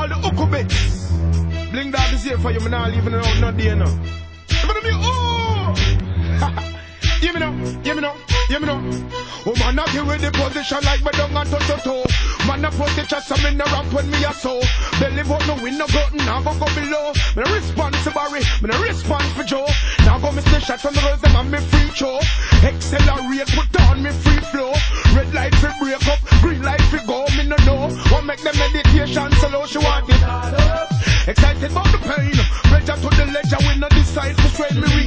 call the Uku Bits. Bling Dog is here for you, man. Not leaving it out, not there, no. Give me now, give me now, give me now. Oh man, I give with the position like my dung and toe. Man, I put the chest on me in the ramp when me a so. Belly vote no win, no gotten, now go below. Me no response to Barry, me no response for Joe. Now go miss the shot from the girls, them and me free show. Accelerate, put on me free flow. Red light fi break up, green light fi go, me no know. What make the meditation slow, she want it. Excited about the pain, pressure to the ledger, we no decide to strain me.